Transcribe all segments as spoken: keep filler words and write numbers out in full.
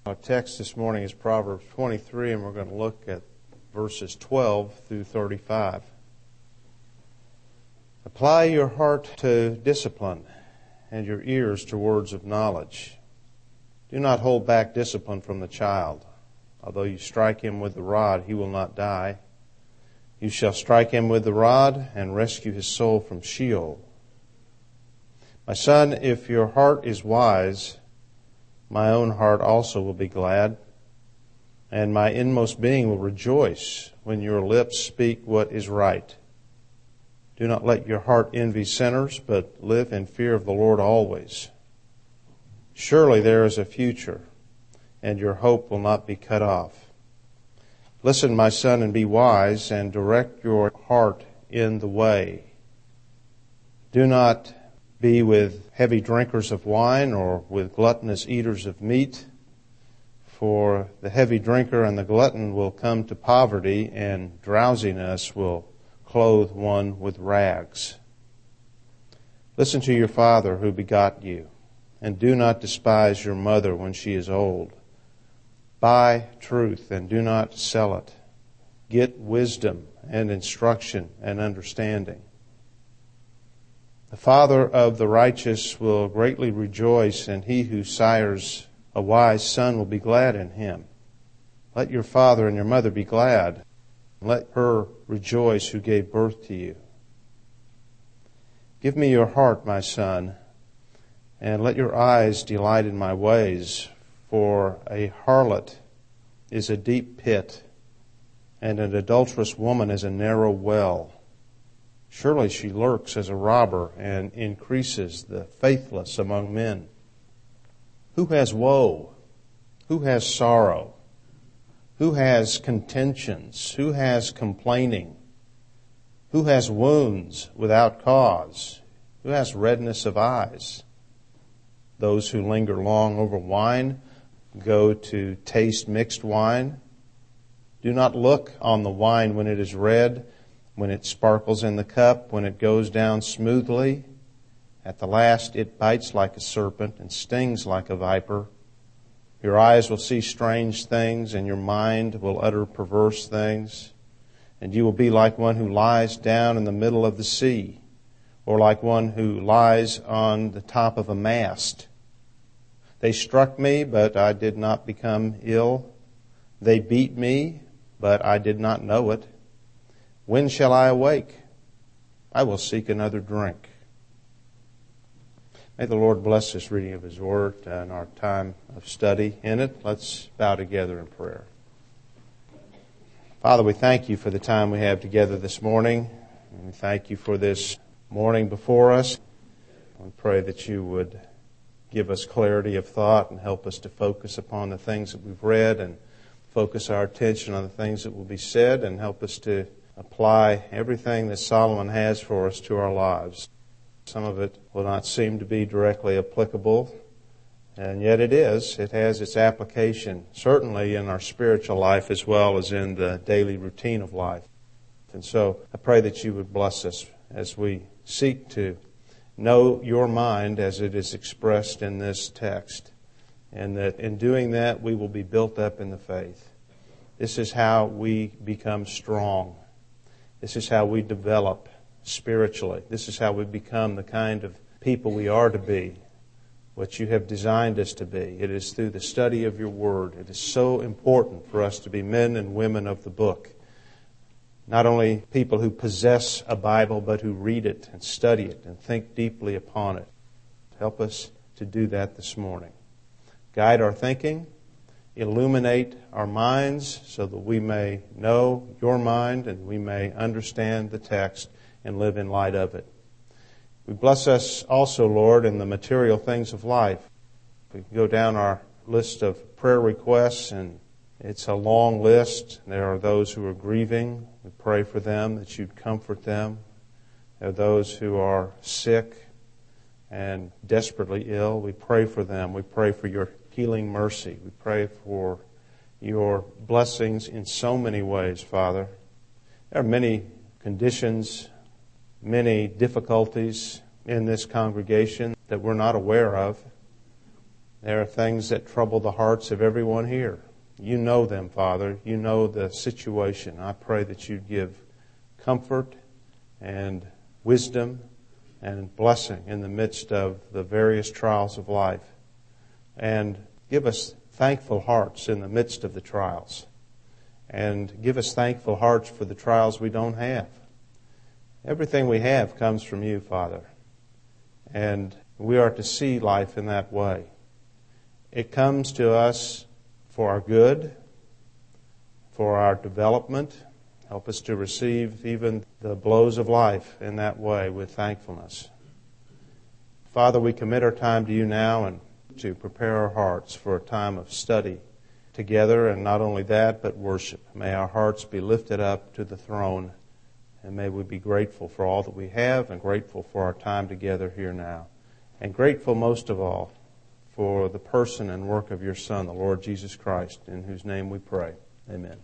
Our text this morning is Proverbs twenty-three, and we're going to look at verses twelve through thirty-five. Apply your heart to discipline and your ears to words of knowledge. Do not hold back discipline from the child. Although you strike him with the rod, he will not die. You shall strike him with the rod and rescue his soul from Sheol. My son, if your heart is wise, my own heart also will be glad, and my inmost being will rejoice when your lips speak what is right. Do not let your heart envy sinners, but live in fear of the Lord always. Surely there is a future, and your hope will not be cut off. Listen, my son, and be wise, and direct your heart in the way. Do not be with heavy drinkers of wine or with gluttonous eaters of meat, for the heavy drinker and the glutton will come to poverty, and drowsiness will clothe one with rags. Listen to your father who begot you, and do not despise your mother when she is old. Buy truth and do not sell it. Get wisdom and instruction and understanding. The father of the righteous will greatly rejoice, and he who sires a wise son will be glad in him. Let your father and your mother be glad. Let her rejoice who gave birth to you. Give me your heart, my son, and let your eyes delight in my ways, for a harlot is a deep pit, and an adulterous woman is a narrow well. Surely she lurks as a robber and increases the faithless among men. Who has woe? Who has sorrow? Who has contentions? Who has complaining? Who has wounds without cause? Who has redness of eyes? Those who linger long over wine go to taste mixed wine. Do not look on the wine when it is red, when it sparkles in the cup, when it goes down smoothly. At the last it bites like a serpent and stings like a viper. Your eyes will see strange things, and your mind will utter perverse things. And you will be like one who lies down in the middle of the sea, or like one who lies on the top of a mast. They struck me, but I did not become ill. They beat me, but I did not know it. When shall I awake? I will seek another drink. May the Lord bless this reading of His Word and our time of study in it. Let's bow together in prayer. Father, we thank You for the time we have together this morning. And we thank You for this morning before us. We pray that You would give us clarity of thought and help us to focus upon the things that we've read and focus our attention on the things that will be said, and help us to apply everything that Solomon has for us to our lives. Some of it will not seem to be directly applicable, and yet it is. It has its application, certainly in our spiritual life as well as in the daily routine of life. And so I pray that You would bless us as we seek to know Your mind as it is expressed in this text, and that in doing that we will be built up in the faith. This is how we become strong. This is how we develop spiritually. This is how we become the kind of people we are to be, what You have designed us to be. It is through the study of Your Word. It is so important for us to be men and women of the book. Not only people who possess a Bible, but who read it and study it and think deeply upon it. Help us to do that this morning. Guide our thinking. Illuminate our minds so that we may know Your mind and we may understand the text and live in light of it. We bless us also, Lord, in the material things of life. We go down our list of prayer requests, and it's a long list. There are those who are grieving. We pray for them, that You'd comfort them. There are those who are sick and desperately ill. We pray for them. We pray for Your healing mercy. We pray for Your blessings in so many ways, Father. There are many conditions, many difficulties in this congregation that we're not aware of. There are things that trouble the hearts of everyone here. You know them, Father. You know the situation. I pray that you'd give comfort and wisdom and blessing in the midst of the various trials of life. And give us thankful hearts in the midst of the trials. And give us thankful hearts for the trials we don't have. Everything we have comes from you, Father. And we are to see life in that way. It comes to us for our good, for our development. Help us to receive even the blows of life in that way with thankfulness. Father, we commit our time to you now and to prepare our hearts for a time of study together, and not only that, but worship. May our hearts be lifted up to the throne, and may we be grateful for all that we have and grateful for our time together here now. And grateful most of all for the person and work of your Son, the Lord Jesus Christ, in whose name we pray. Amen.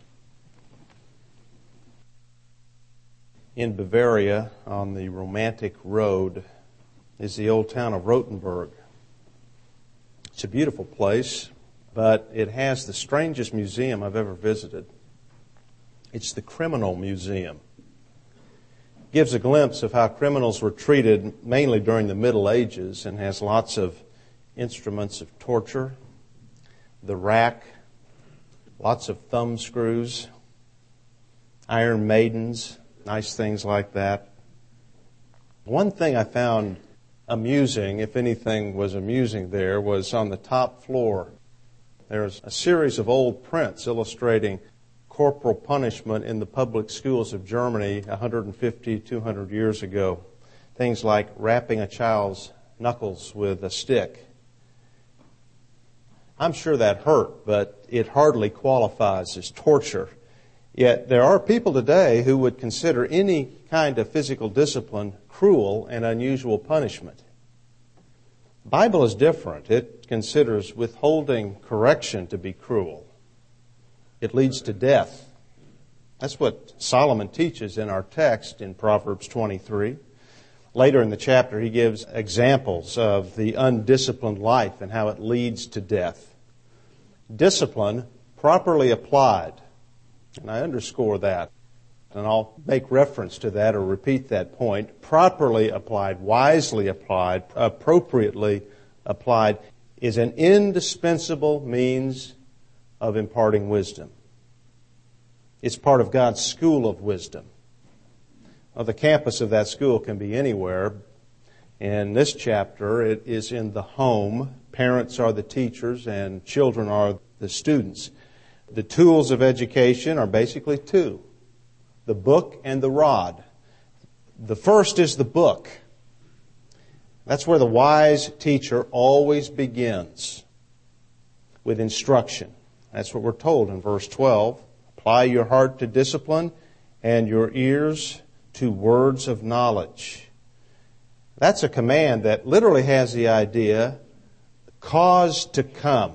In Bavaria, on the romantic road, is the old town of Rothenburg. It's a beautiful place, but it has the strangest museum I've ever visited. It's the Criminal Museum. It gives a glimpse of how criminals were treated mainly during the Middle Ages, and has lots of instruments of torture, the rack, lots of thumb screws, iron maidens, nice things like that. One thing I found amusing, if anything was amusing there, was on the top floor. There's a series of old prints illustrating corporal punishment in the public schools of Germany one hundred fifty, two hundred years ago. Things like rapping a child's knuckles with a stick. I'm sure that hurt, but it hardly qualifies as torture. Yet there are people today who would consider any kind of physical discipline cruel and unusual punishment. The Bible is different. It considers withholding correction to be cruel. It leads to death. That's what Solomon teaches in our text in Proverbs twenty-three. Later in the chapter, he gives examples of the undisciplined life and how it leads to death. Discipline, properly applied, and I underscore that, and I'll make reference to that or repeat that point, properly applied, wisely applied, appropriately applied, is an indispensable means of imparting wisdom. It's part of God's school of wisdom. Well, the campus of that school can be anywhere. In this chapter, it is in the home. Parents are the teachers and children are the students. The tools of education are basically two: the book and the rod. The first is the book. That's where the wise teacher always begins, with instruction. That's what we're told in verse twelve. Apply your heart to discipline and your ears to words of knowledge. That's a command that literally has the idea, cause to come.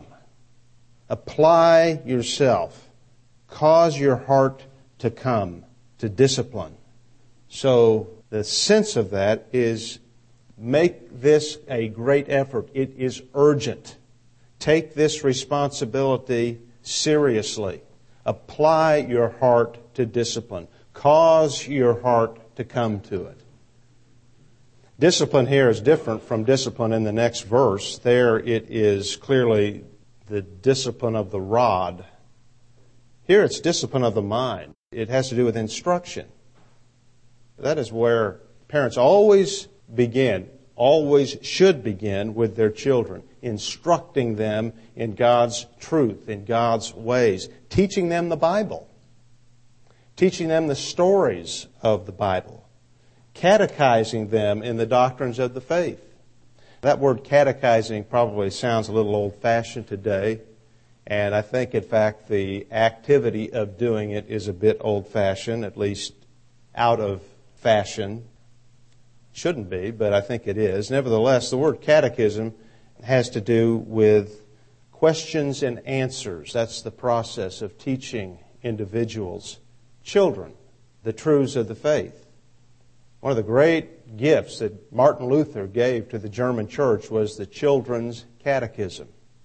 Apply yourself. Cause your heart to come to discipline. So the sense of that is, make this a great effort. It is urgent. Take this responsibility seriously. Apply your heart to discipline. Cause your heart to come to it. Discipline here is different from discipline in the next verse. There it is clearly the discipline of the rod. Here it's discipline of the mind. It has to do with instruction. That is where parents always begin, always should begin with their children, instructing them in God's truth, in God's ways, teaching them the Bible, teaching them the stories of the Bible, catechizing them in the doctrines of the faith. That word catechizing probably sounds a little old-fashioned today, and I think, in fact, the activity of doing it is a bit old-fashioned, at least out of fashion. Shouldn't be, but I think it is. Nevertheless, the word catechism has to do with questions and answers. That's the process of teaching individuals, children, the truths of the faith. One of the great gifts that Martin Luther gave to the German church was the children's catechism.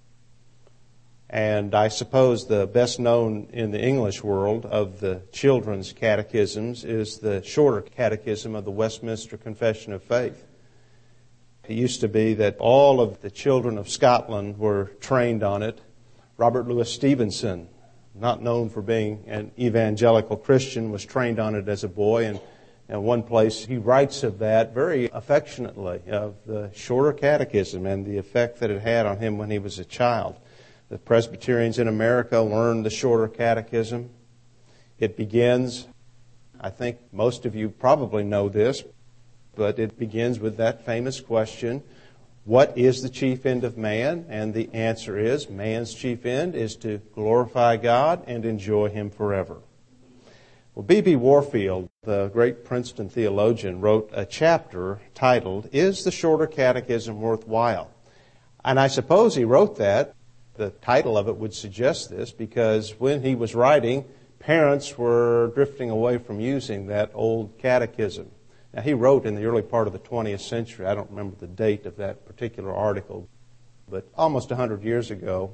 And I suppose the best known in the English world of the children's catechisms is the shorter catechism of the Westminster Confession of Faith. It used to be that all of the children of Scotland were trained on it. Robert Louis Stevenson, not known for being an evangelical Christian, was trained on it as a boy. And in one place he writes of that very affectionately, of the shorter catechism and the effect that it had on him when he was a child. The Presbyterians in America learned the shorter catechism. It begins, I think most of you probably know this, but it begins with that famous question, what is the chief end of man? And the answer is, man's chief end is to glorify God and enjoy Him forever. Well, B B Warfield, the great Princeton theologian, wrote a chapter titled, Is the Shorter Catechism Worthwhile? And I suppose he wrote that. The title of it would suggest this because when he was writing, parents were drifting away from using that old catechism. Now, he wrote in the early part of the twentieth century. I don't remember the date of that particular article, but almost one hundred years ago.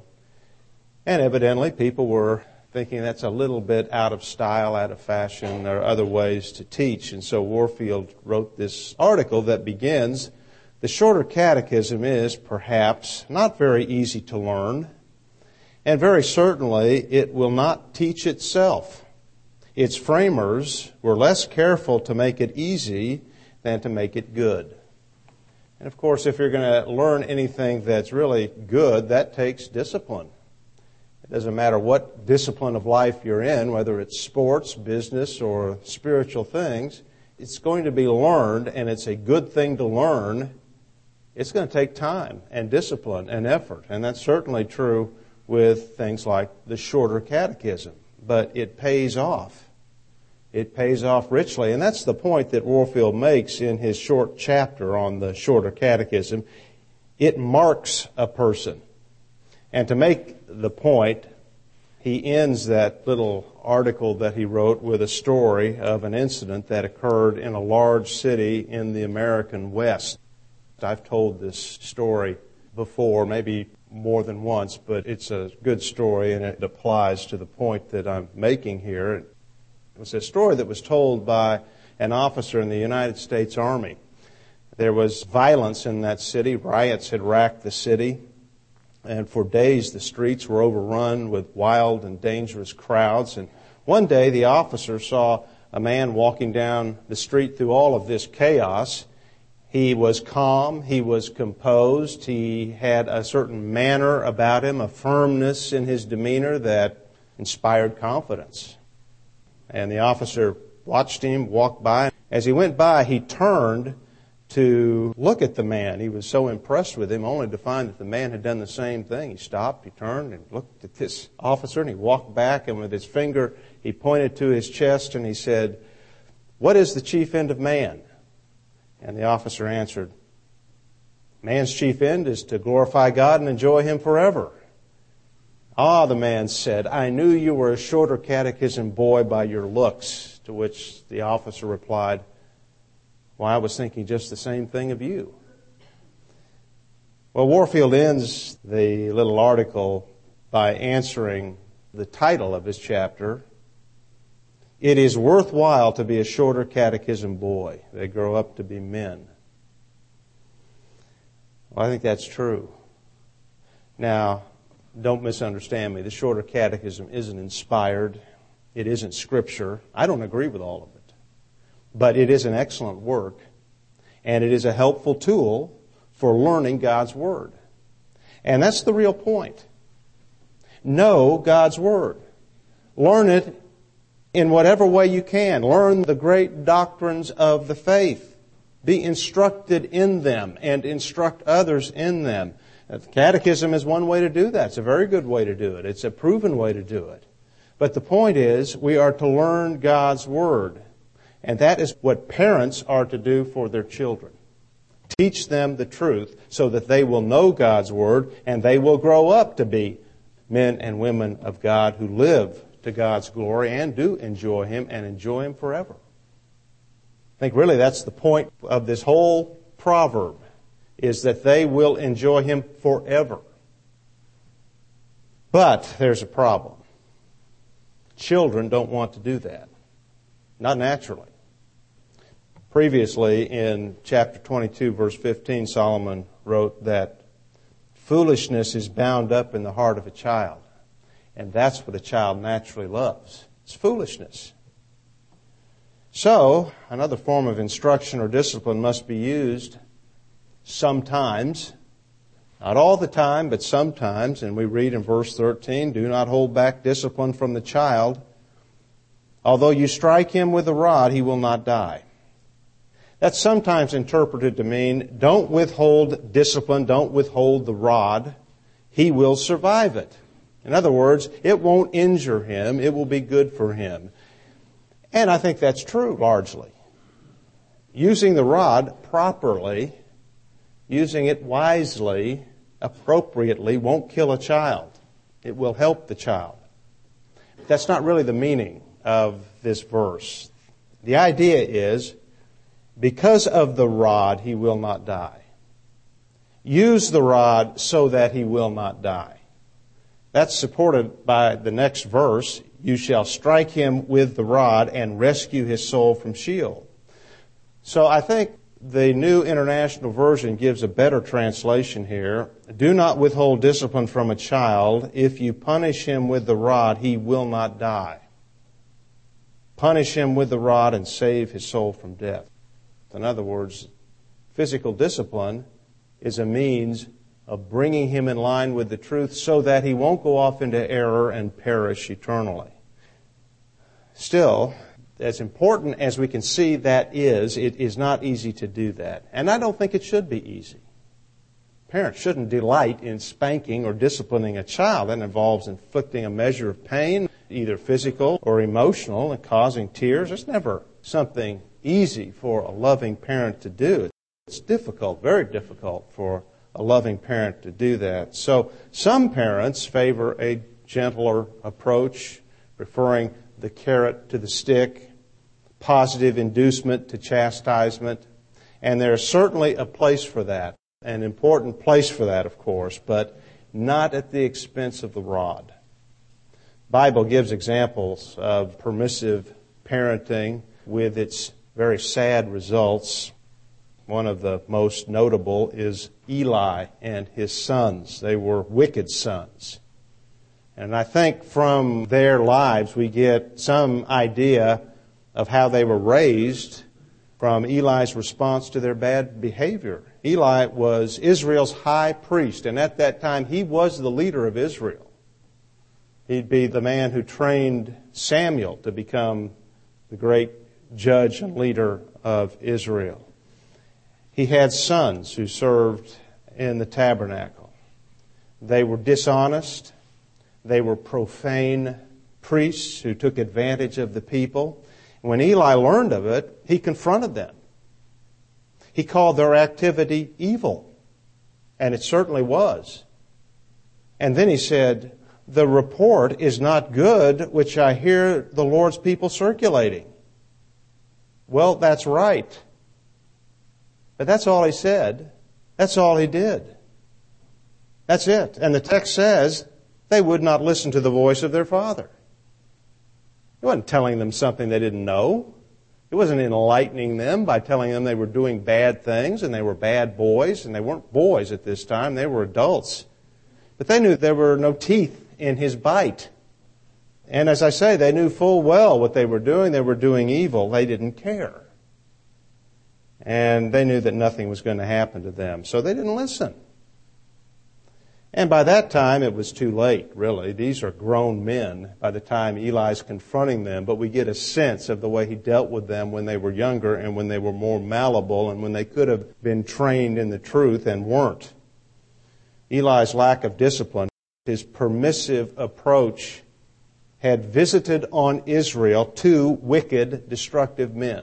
And evidently, people were thinking that's a little bit out of style, out of fashion. There are other ways to teach. And so Warfield wrote this article that begins, the shorter catechism is perhaps not very easy to learn, and very certainly it will not teach itself. Its framers were less careful to make it easy than to make it good. And of course, if you're going to learn anything that's really good, that takes discipline. It doesn't matter what discipline of life you're in, whether it's sports, business, or spiritual things, it's going to be learned, and it's a good thing to learn. It's going to take time and discipline and effort, and that's certainly true with things like the shorter catechism. But it pays off. It pays off richly, and that's the point that Warfield makes in his short chapter on the shorter catechism. It marks a person. And to make the point, he ends that little article that he wrote with a story of an incident that occurred in a large city in the American West. I've told this story before, maybe more than once, but it's a good story and it applies to the point that I'm making here. It was a story that was told by an officer in the United States Army. There was violence in that city. Riots had racked the city. And for days the streets were overrun with wild and dangerous crowds. And one day the officer saw a man walking down the street through all of this chaos. He was calm, he was composed, he had a certain manner about him, a firmness in his demeanor that inspired confidence. And the officer watched him walk by. As he went by, he turned to look at the man. He was so impressed with him, only to find that the man had done the same thing. He stopped, he turned and looked at this officer, and he walked back, and with his finger he pointed to his chest and he said, "What is the chief end of man?" And the officer answered, "Man's chief end is to glorify God and enjoy Him forever." "Ah," the man said, "I knew you were a shorter catechism boy by your looks." To which the officer replied, "Well, I was thinking just the same thing of you." Well, Warfield ends the little article by answering the title of his chapter, "It is worthwhile to be a shorter catechism boy. They grow up to be men." Well, I think that's true. Now, don't misunderstand me. The shorter catechism isn't inspired. It isn't Scripture. I don't agree with all of it. But it is an excellent work, and it is a helpful tool for learning God's Word. And that's the real point. Know God's Word. Learn it in whatever way you can. Learn the great doctrines of the faith. Be instructed in them and instruct others in them. The catechism is one way to do that. It's a very good way to do it. It's a proven way to do it. But the point is, we are to learn God's Word. And that is what parents are to do for their children. Teach them the truth so that they will know God's Word and they will grow up to be men and women of God who live to God's glory and do enjoy Him and enjoy Him forever. I think really that's the point of this whole proverb, is that they will enjoy Him forever. But there's a problem. Children don't want to do that. Not naturally. Previously, in chapter twenty-two, verse fifteen, Solomon wrote that foolishness is bound up in the heart of a child. And that's what a child naturally loves. It's foolishness. So, another form of instruction or discipline must be used sometimes. Not all the time, but sometimes. And we read in verse thirteen, do not hold back discipline from the child. Although you strike him with a rod, he will not die. That's sometimes interpreted to mean don't withhold discipline, don't withhold the rod. He will survive it. In other words, it won't injure him. It will be good for him. And I think that's true, largely. Using the rod properly, using it wisely, appropriately, won't kill a child. It will help the child. But that's not really the meaning of this verse. The idea is, because of the rod, he will not die. Use the rod so that he will not die. That's supported by the next verse. You shall strike him with the rod and rescue his soul from Sheol. So I think the New International Version gives a better translation here. Do not withhold discipline from a child. If you punish him with the rod, he will not die. Punish him with the rod and save his soul from death. In other words, physical discipline is a means of bringing him in line with the truth so that he won't go off into error and perish eternally. Still, as important as we can see that is, it is not easy to do that. And I don't think it should be easy. Parents shouldn't delight in spanking or disciplining a child. That involves inflicting a measure of pain, either physical or emotional, and causing tears. It's never something easy for a loving parent to do. It's difficult, very difficult for a loving parent to do that. So some parents favor a gentler approach, preferring the carrot to the stick, positive inducement to chastisement. And there's certainly a place for that, an important place for that, of course, but not at the expense of the rod. The Bible gives examples of permissive parenting with its very sad results. One of the most notable is Eli and his sons. They were wicked sons. And I think from their lives we get some idea of how they were raised from Eli's response to their bad behavior. Eli was Israel's high priest, and at that time he was the leader of Israel. He'd be the man who trained Samuel to become the great judge and leader of Israel. He had sons who served in the tabernacle. They were dishonest. They were profane priests who took advantage of the people. When Eli learned of it, he confronted them. He called their activity evil, and it certainly was. And then he said, the report is not good which I hear the Lord's people circulating. Well, that's right. But that's all he said. That's all he did. That's it. And the text says they would not listen to the voice of their father. He wasn't telling them something they didn't know. He wasn't enlightening them by telling them they were doing bad things and they were bad boys. And they weren't boys at this time. They were adults. But they knew there were no teeth in his bite. And as I say, they knew full well what they were doing. They were doing evil. They didn't care. And they knew that nothing was going to happen to them. So they didn't listen. And by that time, it was too late, really. These are grown men by the time Eli's confronting them. But we get a sense of the way he dealt with them when they were younger and when they were more malleable and when they could have been trained in the truth and weren't. Eli's lack of discipline, his permissive approach, had visited on Israel two wicked, destructive men.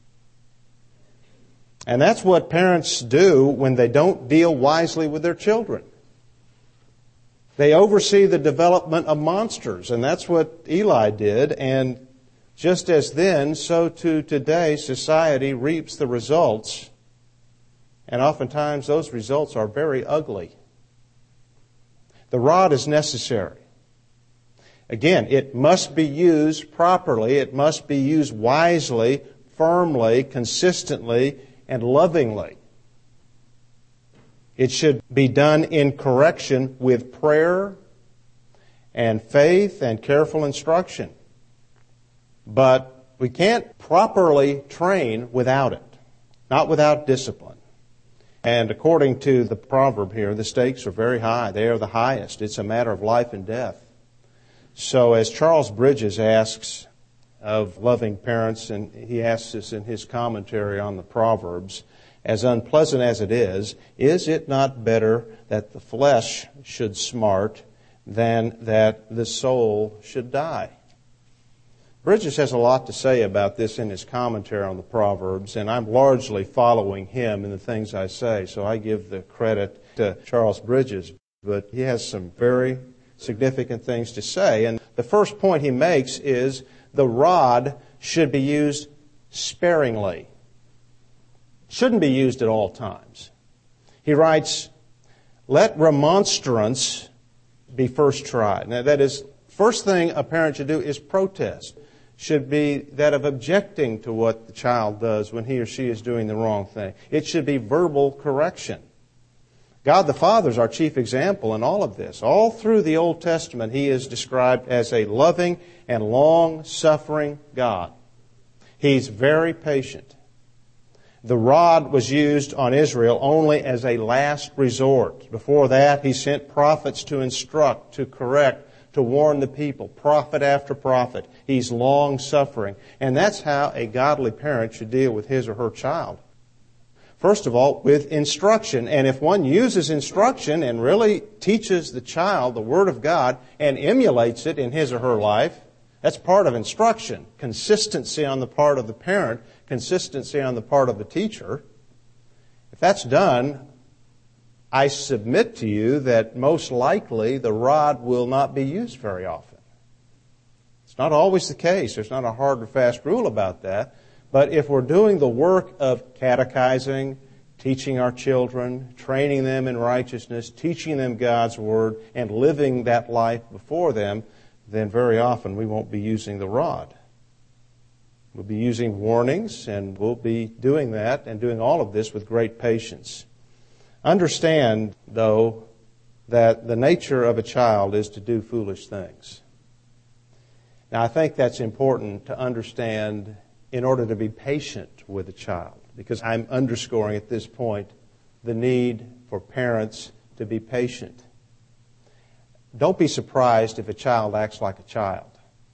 And that's what parents do when they don't deal wisely with their children. They oversee the development of monsters, and that's what Eli did. And just as then, so too today, society reaps the results. And oftentimes those results are very ugly. The rod is necessary. Again, it must be used properly. It must be used wisely, firmly, consistently, and lovingly. It should be done in correction with prayer and faith and careful instruction. But we can't properly train without it, not without discipline. And according to the proverb here, the stakes are very high. They are the highest. It's a matter of life and death. So as Charles Bridges asks of loving parents, and he asks this in his commentary on the Proverbs, as unpleasant as it is, is it not better that the flesh should smart than that the soul should die? Bridges has a lot to say about this in his commentary on the Proverbs, and I'm largely following him in the things I say, so I give the credit to Charles Bridges. But he has some very significant things to say. And the first point he makes is the rod should be used sparingly. Shouldn't be used at all times. He writes, let remonstrance be first tried. Now that is, first thing a parent should do is protest. Should be that of objecting to what the child does when he or she is doing the wrong thing. It should be verbal correction. God the Father is our chief example in all of this. All through the Old Testament, He is described as a loving and long-suffering God. He's very patient. The rod was used on Israel only as a last resort. Before that, He sent prophets to instruct, to correct, to warn the people, prophet after prophet. He's long-suffering. And that's how a godly parent should deal with his or her child. First of all, with instruction. And if one uses instruction and really teaches the child the Word of God and emulates it in his or her life, that's part of instruction. Consistency on the part of the parent, consistency on the part of the teacher. If that's done, I submit to you that most likely the rod will not be used very often. It's not always the case. There's not a hard and fast rule about that. But if we're doing the work of catechizing, teaching our children, training them in righteousness, teaching them God's Word, and living that life before them, then very often we won't be using the rod. We'll be using warnings, and we'll be doing that and doing all of this with great patience. Understand, though, that the nature of a child is to do foolish things. Now, I think that's important to understand in order to be patient with a child, because I'm underscoring at this point the need for parents to be patient. Don't be surprised if a child acts like a child.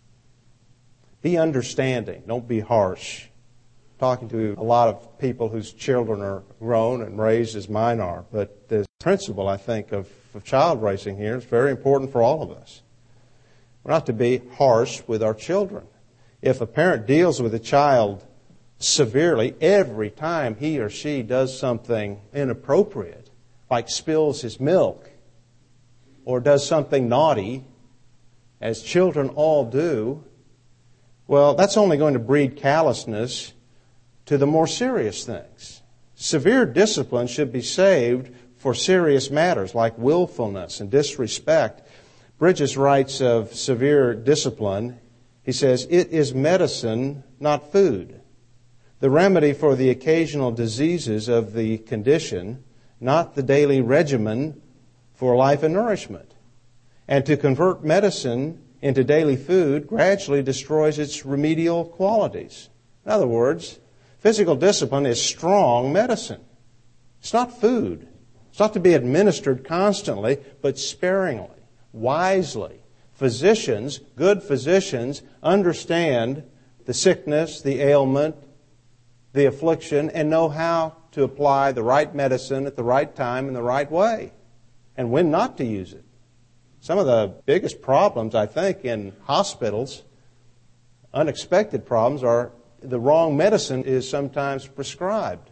Be understanding. Don't be harsh. I'm talking to a lot of people whose children are grown and raised as mine are, but the principle, I think, of, of child raising here is very important for all of us. We're not to be harsh with our children. If a parent deals with a child severely every time he or she does something inappropriate, like spills his milk or does something naughty, as children all do, well, that's only going to breed callousness to the more serious things. Severe discipline should be saved for serious matters like willfulness and disrespect. Bridges writes of severe discipline. He says, it is medicine, not food. The remedy for the occasional diseases of the condition, not the daily regimen for life and nourishment. And to convert medicine into daily food gradually destroys its remedial qualities. In other words, physical discipline is strong medicine. It's not food. It's not to be administered constantly, but sparingly, wisely. Physicians, good physicians, understand the sickness, the ailment, the affliction, and know how to apply the right medicine at the right time in the right way, and when not to use it. Some of the biggest problems, I think, in hospitals, unexpected problems, are the wrong medicine is sometimes prescribed.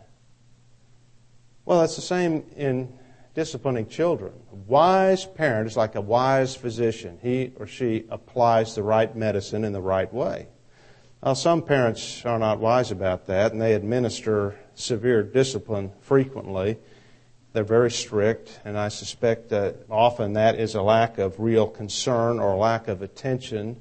Well, it's the same in disciplining children. A wise parent is like a wise physician. He or she applies the right medicine in the right way. Now, some parents are not wise about that, and they administer severe discipline frequently. They're very strict, and I suspect that often that is a lack of real concern or a lack of attention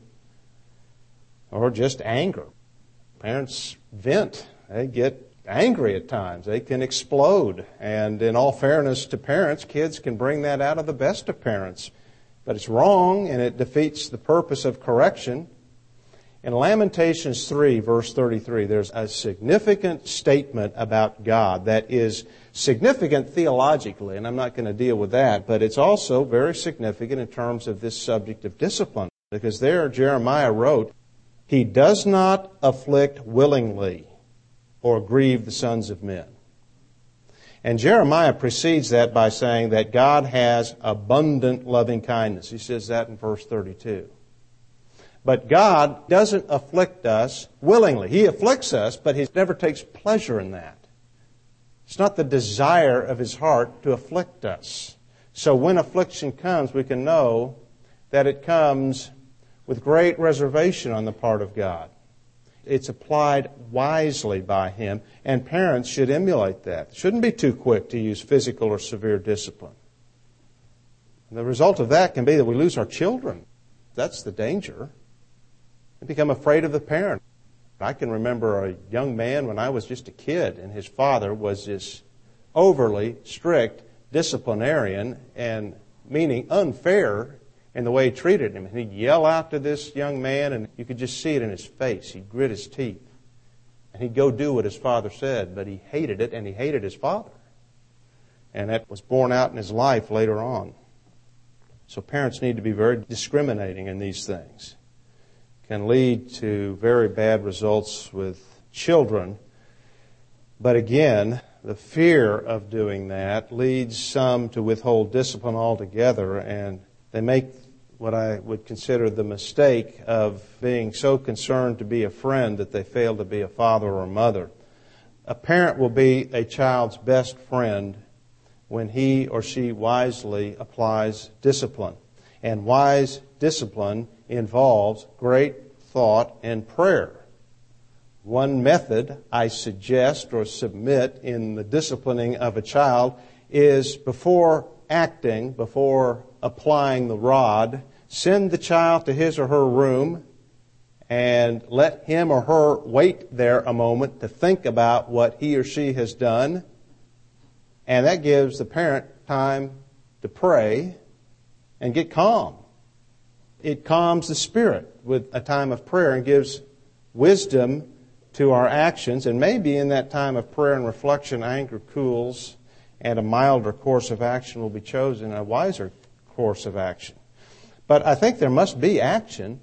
or just anger. Parents vent. They get angry at times. They can explode. And in all fairness to parents, kids can bring that out of the best of parents. But it's wrong, and it defeats the purpose of correction. In Lamentations three, verse thirty-three, there's a significant statement about God that is significant theologically, and I'm not going to deal with that, but it's also very significant in terms of this subject of discipline. Because there Jeremiah wrote, "He does not afflict willingly or grieve the sons of men." And Jeremiah precedes that by saying that God has abundant loving kindness. He says that in verse thirty-two. But God doesn't afflict us willingly. He afflicts us, but He never takes pleasure in that. It's not the desire of His heart to afflict us. So when affliction comes, we can know that it comes with great reservation on the part of God. It's applied wisely by Him, and parents should emulate that. Shouldn't be too quick to use physical or severe discipline. And the result of that can be that we lose our children. That's the danger. We become afraid of the parent. I can remember a young man when I was just a kid, and his father was this overly strict disciplinarian, and meaning unfair in the way he treated him. And he'd yell out to this young man, and you could just see it in his face. He'd grit his teeth. And he'd go do what his father said, but he hated it, and he hated his father. And that was borne out in his life later on. So parents need to be very discriminating in these things. It can lead to very bad results with children. But again, the fear of doing that leads some to withhold discipline altogether, and they make what I would consider the mistake of being so concerned to be a friend that they fail to be a father or a mother. A parent will be a child's best friend when he or she wisely applies discipline. And wise discipline involves great thought and prayer. One method I suggest or submit in the disciplining of a child is before acting, before applying the rod, send the child to his or her room and let him or her wait there a moment to think about what he or she has done. And that gives the parent time to pray and get calm. It calms the spirit with a time of prayer and gives wisdom to our actions. And maybe in that time of prayer and reflection, anger cools and a milder course of action will be chosen, a wiser course of action. But I think there must be action.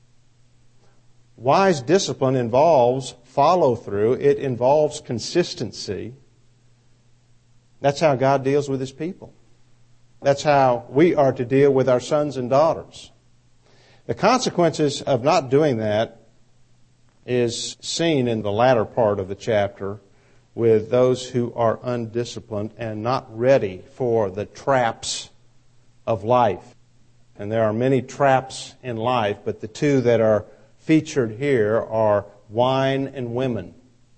Wise discipline involves follow-through. It involves consistency. That's how God deals with His people. That's how we are to deal with our sons and daughters. The consequences of not doing that is seen in the latter part of the chapter with those who are undisciplined and not ready for the traps of life. And there are many traps in life, but the two that are featured here are wine and women.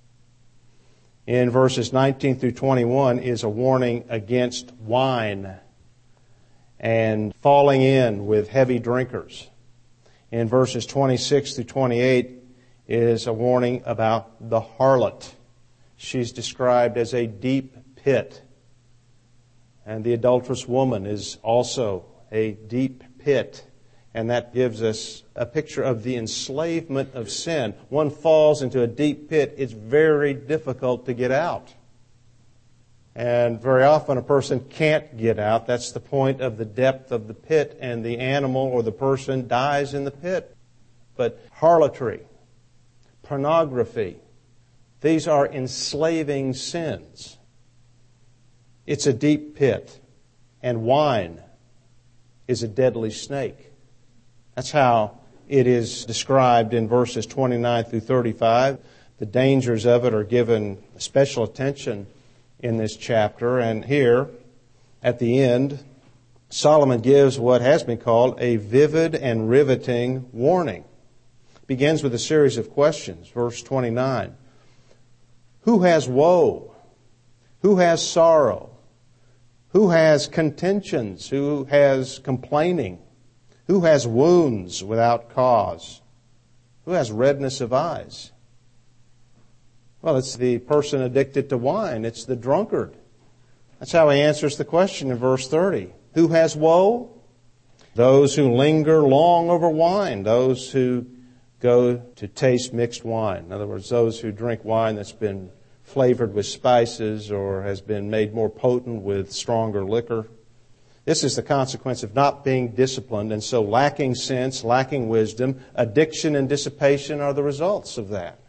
In verses nineteen through twenty-one is a warning against wine and falling in with heavy drinkers. In verses twenty-six through twenty-eight is a warning about the harlot. She's described as a deep pit. And the adulterous woman is also a deep pit. And that gives us a picture of the enslavement of sin. One falls into a deep pit, it's very difficult to get out. And very often a person can't get out. That's the point of the depth of the pit, and the animal or the person dies in the pit. But harlotry, pornography, these are enslaving sins. It's a deep pit, and wine is a deadly snake. That's how it is described in verses twenty-nine through thirty-five. The dangers of it are given special attention in this chapter. And here, at the end, Solomon gives what has been called a vivid and riveting warning. It begins with a series of questions. Verse twenty-nine. Who has woe? Who has sorrow? Who has contentions? Who has complaining? Who has wounds without cause? Who has redness of eyes? Well, it's the person addicted to wine. It's the drunkard. That's how he answers the question in verse thirty. Who has woe? Those who linger long over wine. Those who go to taste mixed wine. In other words, those who drink wine that's been flavored with spices or has been made more potent with stronger liquor. This is the consequence of not being disciplined, and so lacking sense, lacking wisdom, addiction and dissipation are the results of that.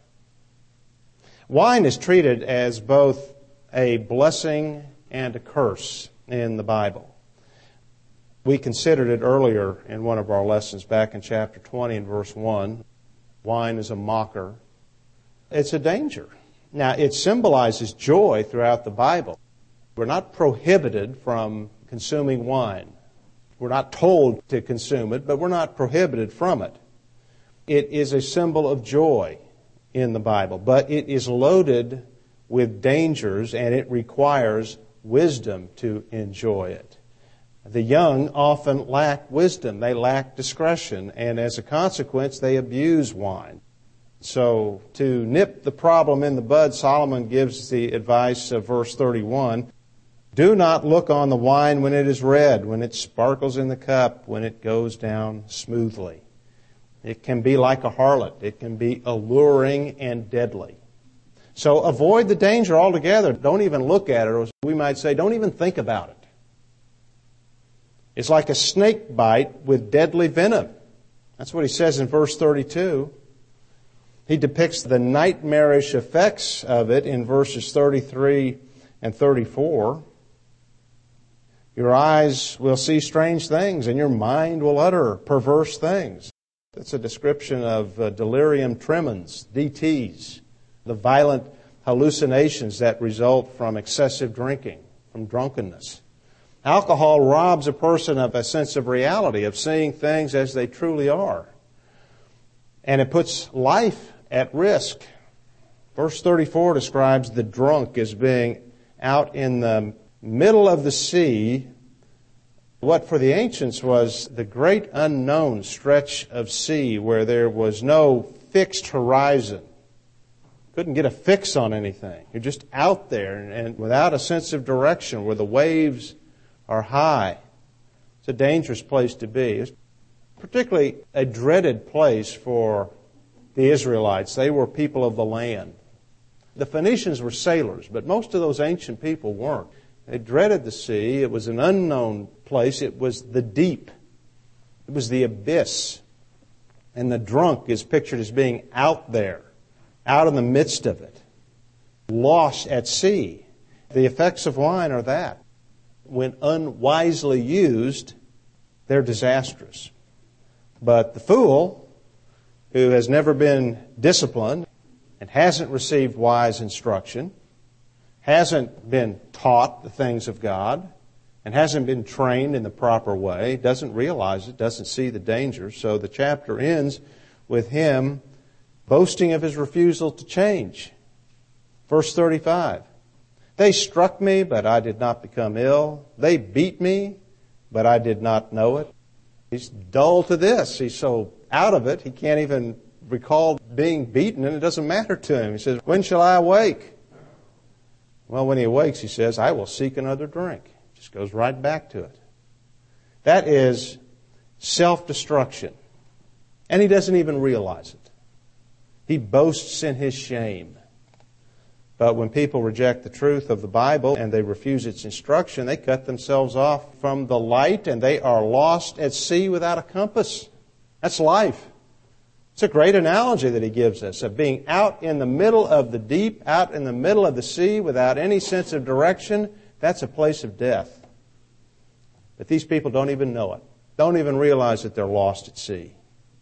Wine is treated as both a blessing and a curse in the Bible. We considered it earlier in one of our lessons back in chapter twenty and verse one. Wine is a mocker. It's a danger. Now, it symbolizes joy throughout the Bible. We're not prohibited from consuming wine. We're not told to consume it, but we're not prohibited from it. It is a symbol of joy in the Bible, but it is loaded with dangers, and it requires wisdom to enjoy it. The young often lack wisdom. They lack discretion, and as a consequence, they abuse wine. So to nip the problem in the bud, Solomon gives the advice of verse thirty-one, do not look on the wine when it is red, when it sparkles in the cup, when it goes down smoothly. It can be like a harlot. It can be alluring and deadly. So avoid the danger altogether. Don't even look at it, or we might say, don't even think about it. It's like a snake bite with deadly venom. That's what he says in verse thirty-two. He depicts the nightmarish effects of it in verses thirty-three and thirty-four. Your eyes will see strange things, and your mind will utter perverse things. That's a description of uh, delirium tremens, D Ts, the violent hallucinations that result from excessive drinking, from drunkenness. Alcohol robs a person of a sense of reality, of seeing things as they truly are. And it puts life at risk. Verse thirty-four describes the drunk as being out in the middle of the sea, what for the ancients was the great unknown stretch of sea where there was no fixed horizon. Couldn't get a fix on anything. You're just out there and without a sense of direction, where the waves are high. It's a dangerous place to be. It's particularly a dreaded place for the Israelites. They were people of the land. The Phoenicians were sailors, but most of those ancient people weren't. They dreaded the sea. It was an unknown place. It was the deep. It was the abyss. And the drunk is pictured as being out there, out in the midst of it, lost at sea. The effects of wine are that. When unwisely used, they're disastrous. But the fool, who has never been disciplined and hasn't received wise instruction, hasn't been taught the things of God, and hasn't been trained in the proper way, doesn't realize it, doesn't see the danger. So the chapter ends with him boasting of his refusal to change. Verse thirty-five, they struck me, but I did not become ill. They beat me, but I did not know it. He's dull to this. He's so out of it, he can't even recall being beaten, and it doesn't matter to him. He says, when shall I awake? Well, when he awakes, he says, I will seek another drink. Just goes right back to it. That is self-destruction. And he doesn't even realize it. He boasts in his shame. But when people reject the truth of the Bible and they refuse its instruction, they cut themselves off from the light and they are lost at sea without a compass. That's life. It's a great analogy that he gives us of being out in the middle of the deep, out in the middle of the sea without any sense of direction. That's a place of death. But these people don't even know it. Don't even realize that they're lost at sea.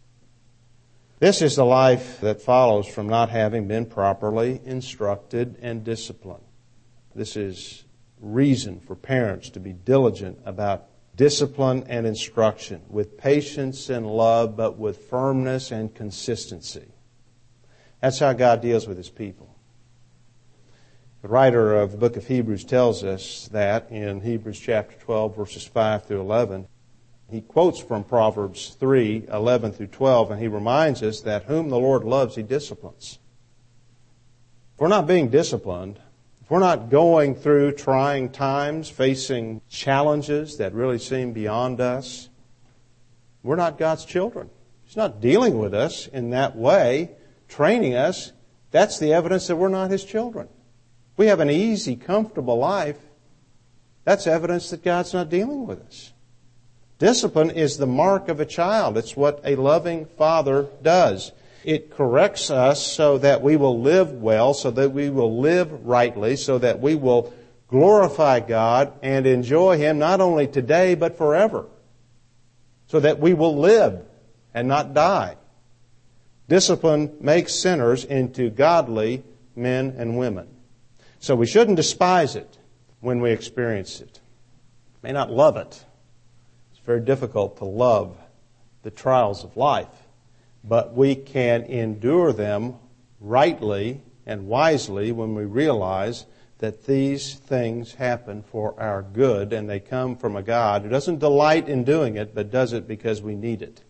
This is the life that follows from not having been properly instructed and disciplined. This is reason for parents to be diligent about discipline and instruction with patience and love, but with firmness and consistency. That's how God deals with His people. The writer of the book of Hebrews tells us that in Hebrews chapter twelve, verses five through eleven. He quotes from Proverbs three, eleven through twelve, and he reminds us that whom the Lord loves, He disciplines. If we're not being disciplined, if we're not going through trying times, facing challenges that really seem beyond us, we're not God's children. He's not dealing with us in that way, training us. That's the evidence that we're not His children. We have an easy, comfortable life. That's evidence that God's not dealing with us. Discipline is the mark of a child. It's what a loving father does. It corrects us so that we will live well, so that we will live rightly, so that we will glorify God and enjoy Him not only today but forever. So that we will live and not die. Discipline makes sinners into godly men and women. So we shouldn't despise it when we experience it. We may not love it. It's very difficult to love the trials of life. But we can endure them rightly and wisely when we realize that these things happen for our good and they come from a God who doesn't delight in doing it, but does it because we need it.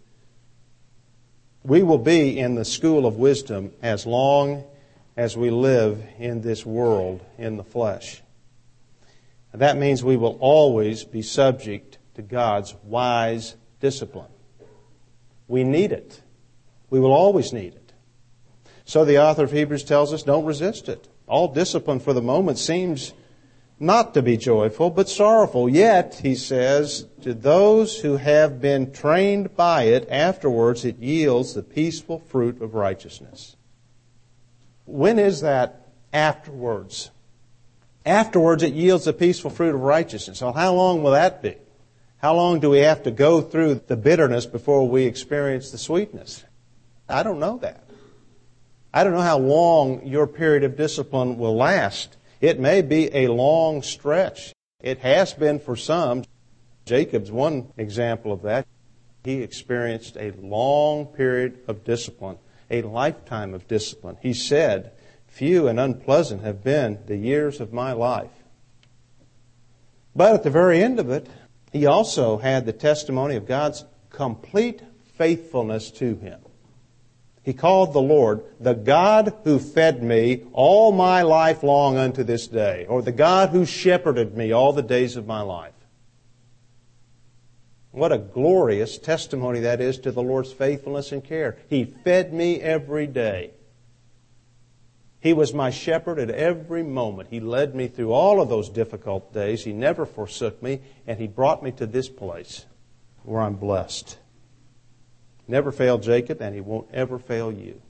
We will be in the school of wisdom as long as we live in this world in the flesh. And that means we will always be subject to God's wise discipline. We need it. We will always need it. So the author of Hebrews tells us, don't resist it. All discipline for the moment seems not to be joyful, but sorrowful. Yet, he says, to those who have been trained by it, afterwards it yields the peaceful fruit of righteousness. When is that afterwards? Afterwards it yields the peaceful fruit of righteousness. So how long will that be? How long do we have to go through the bitterness before we experience the sweetness? I don't know that. I don't know how long your period of discipline will last. It may be a long stretch. It has been for some. Jacob's one example of that. He experienced a long period of discipline, a lifetime of discipline. He said, few and unpleasant have been the years of my life. But at the very end of it, he also had the testimony of God's complete faithfulness to him. He called the Lord the God who fed me all my life long unto this day, or the God who shepherded me all the days of my life. What a glorious testimony that is to the Lord's faithfulness and care. He fed me every day. He was my shepherd at every moment. He led me through all of those difficult days. He never forsook me, and He brought me to this place where I'm blessed. Never failed Jacob, and He won't ever fail you.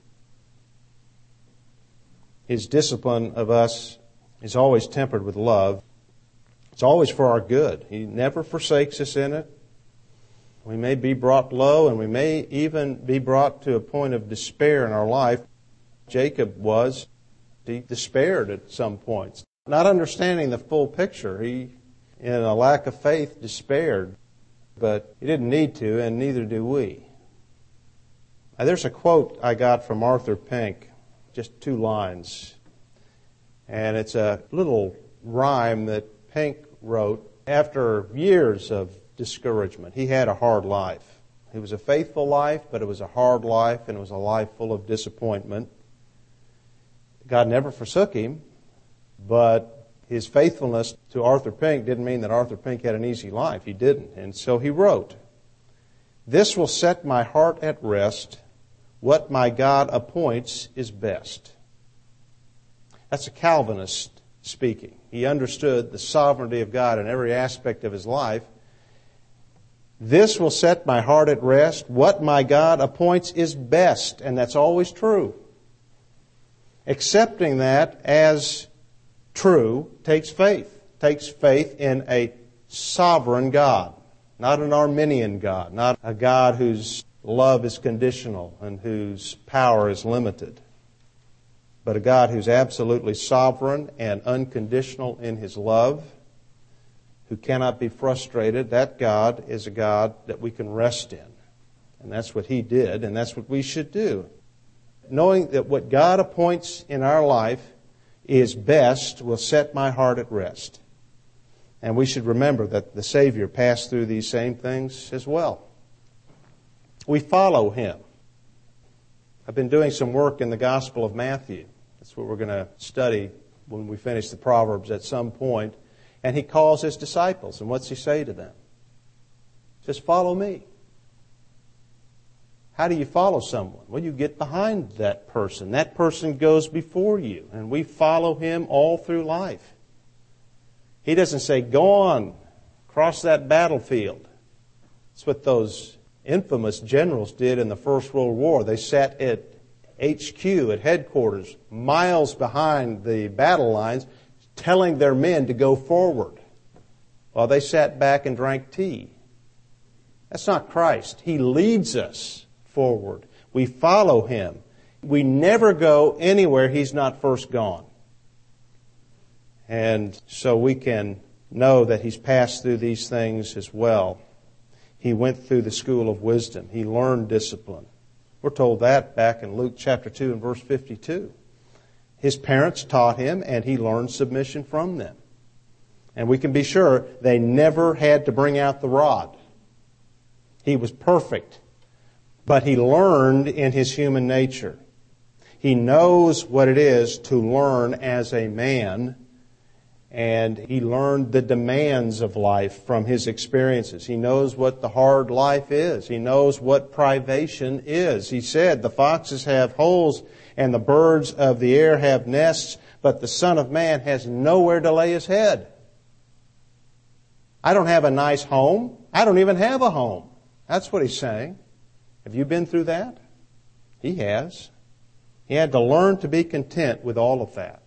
His discipline of us is always tempered with love. It's always for our good. He never forsakes us in it. We may be brought low, and we may even be brought to a point of despair in our life. Jacob was. He despaired at some points. Not understanding the full picture, he, in a lack of faith, despaired. But he didn't need to, and neither do we. Now, there's a quote I got from Arthur Pink, just two lines. And it's a little rhyme that Pink wrote after years of discouragement. He had a hard life. It was a faithful life, but it was a hard life, and it was a life full of disappointment. God never forsook him, but his faithfulness to Arthur Pink didn't mean that Arthur Pink had an easy life. He didn't. And so he wrote, "This will set my heart at rest. What my God appoints is best." That's a Calvinist speaking. He understood the sovereignty of God in every aspect of his life. This will set my heart at rest. What my God appoints is best. And that's always true. Accepting that as true takes faith. Takes faith in a sovereign God. Not an Arminian God. Not a God whose love is conditional and whose power is limited. But a God who's absolutely sovereign and unconditional in His love, who cannot be frustrated. That God is a God that we can rest in. And that's what He did, and that's what we should do. Knowing that what God appoints in our life is best will set my heart at rest. And we should remember that the Savior passed through these same things as well. We follow Him. I've been doing some work in the Gospel of Matthew. That's what we're going to study when we finish the Proverbs at some point. And He calls His disciples. And what's He say to them? Just follow me. How do you follow someone? Well, you get behind that person. That person goes before you. And we follow Him all through life. He doesn't say, go on, cross that battlefield. That's what those infamous generals did in the First World War. They sat at H Q, at headquarters, miles behind the battle lines, telling their men to go forward, while they sat back and drank tea. That's not Christ. He leads us forward. We follow Him. We never go anywhere He's not first gone. And so we can know that He's passed through these things as well. He went through the school of wisdom. He learned discipline. We're told that back in Luke chapter two and verse fifty-two. His parents taught Him and He learned submission from them. And we can be sure they never had to bring out the rod. He was perfect, but He learned in His human nature. He knows what it is to learn as a man. And He learned the demands of life from His experiences. He knows what the hard life is. He knows what privation is. He said, the foxes have holes and the birds of the air have nests, but the Son of Man has nowhere to lay His head. I don't have a nice home. I don't even have a home. That's what He's saying. Have you been through that? He has. He had to learn to be content with all of that.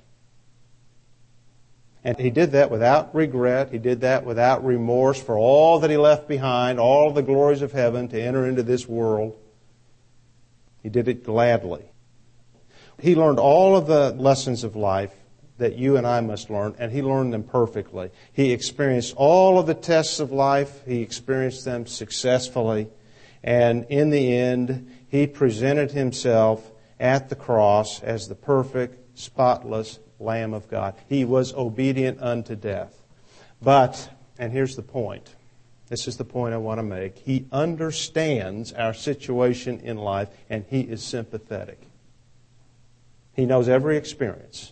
And He did that without regret. He did that without remorse for all that He left behind, all the glories of heaven to enter into this world. He did it gladly. He learned all of the lessons of life that you and I must learn, and He learned them perfectly. He experienced all of the tests of life. He experienced them successfully. And in the end, He presented Himself at the cross as the perfect, spotless Lamb of God. He was obedient unto death. But, and here's the point. This is the point I want to make. He understands our situation in life, and He is sympathetic. He knows every experience,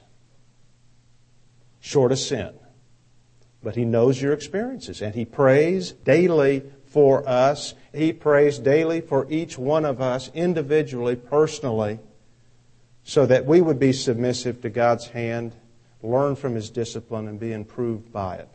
short of sin. But He knows your experiences, and He prays daily for us. He prays daily for each one of us, individually, personally, so that we would be submissive to God's hand, learn from His discipline, and be improved by it.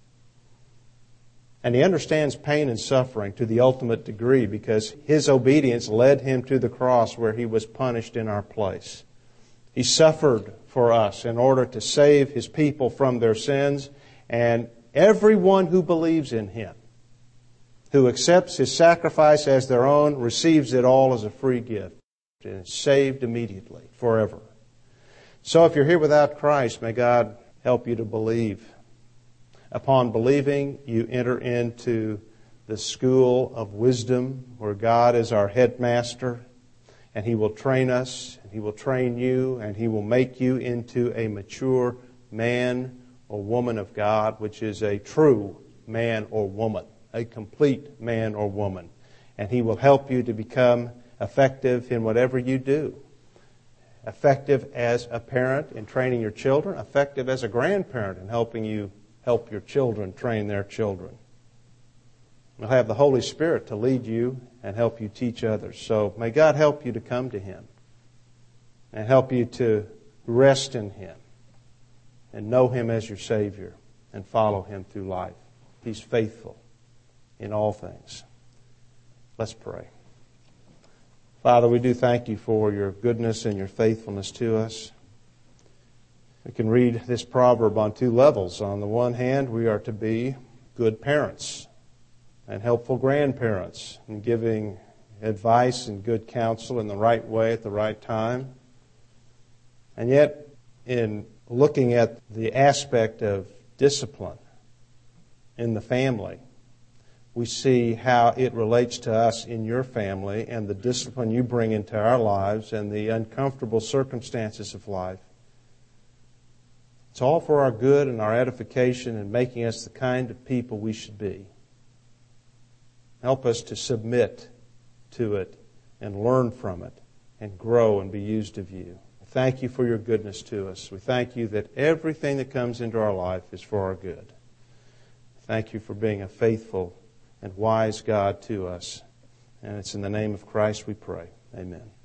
And He understands pain and suffering to the ultimate degree because His obedience led Him to the cross where He was punished in our place. He suffered for us in order to save His people from their sins, and everyone who believes in Him, who accepts His sacrifice as their own, receives it all as a free gift. And is saved immediately, forever. So if you're here without Christ, may God help you to believe. Upon believing, you enter into the school of wisdom where God is our headmaster, and He will train us, and He will train you, and He will make you into a mature man or woman of God, which is a true man or woman, a complete man or woman. And He will help you to become effective in whatever you do. Effective as a parent in training your children. Effective as a grandparent in helping you help your children train their children. You'll have the Holy Spirit to lead you and help you teach others. So may God help you to come to Him and help you to rest in Him and know Him as your Savior and follow Him through life. He's faithful in all things. Let's pray. Father, we do thank You for Your goodness and Your faithfulness to us. We can read this proverb on two levels. On the one hand, we are to be good parents and helpful grandparents in giving advice and good counsel in the right way at the right time. And yet, in looking at the aspect of discipline in the family, we see how it relates to us in your family and the discipline you bring into our lives and the uncomfortable circumstances of life. It's all for our good and our edification and making us the kind of people we should be. Help us to submit to it and learn from it and grow and be used of you. Thank you for your goodness to us. We thank you that everything that comes into our life is for our good. Thank you for being a faithful and wise God to us. And it's in the name of Christ we pray. Amen.